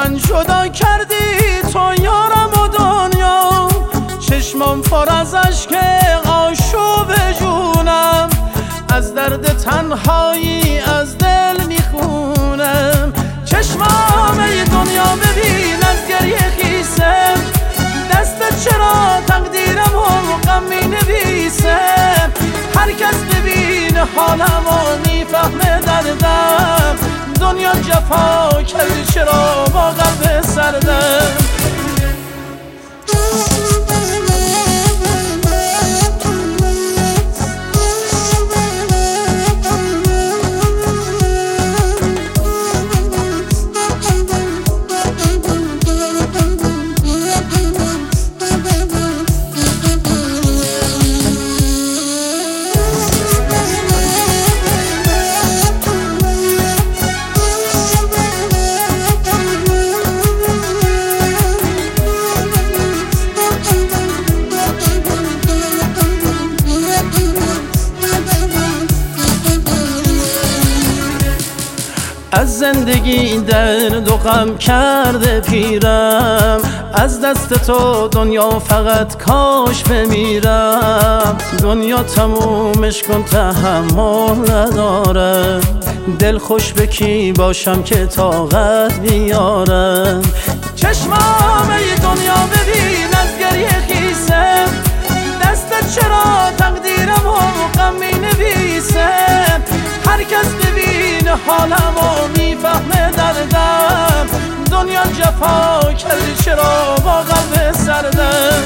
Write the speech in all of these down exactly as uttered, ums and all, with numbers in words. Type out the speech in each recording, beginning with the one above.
من جدا کردی تو یارم و دنیا، چشمم پر از اشک آشوب جونم، از درد تنهایی از دل میخونم. چشمام ای دنیا ببین از گریه خیسم، دست چرا تقدیرم و غم می نویسم. هر کس ببین حالم و میفهمه دردم، دنیا جفا کرد چرا با قلب سردم. از زندگی درد و غم کرده پیرم، از دست تو دنیا فقط کاش بمیرم. دنیا تمومش کن تحمل ندارم، دل خوش به کی باشم که طاقت بیارم. چشمام ای دنیا ببین از گریه خیسم، دست چرا تقدیرم و غم می نویسم. هر کس ببین حالم و میفهمه دردم، دنیا جفا کرد چرا با قلب سردم.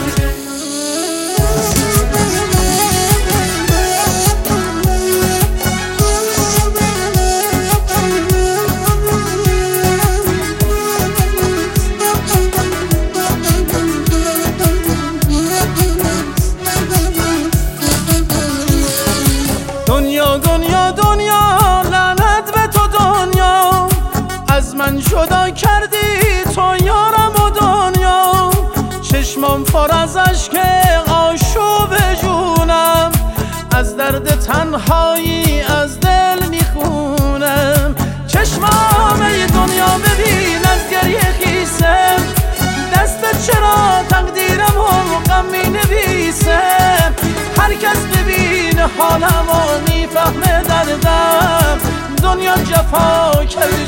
دنیا دنیا دنیا لعنت به تو دنیا، از من جدا کردی تو یارم و دنیا، چشمم پر از اشک آشوب جونم، از درد تنهایی از دل میخونم. چشمام ای دنیا ببین از گریه خیسم، دست چرا تقدیرم و غم می نویسم. هر کس ببین حالم و میفهمه دردم، دنیا جفا کرد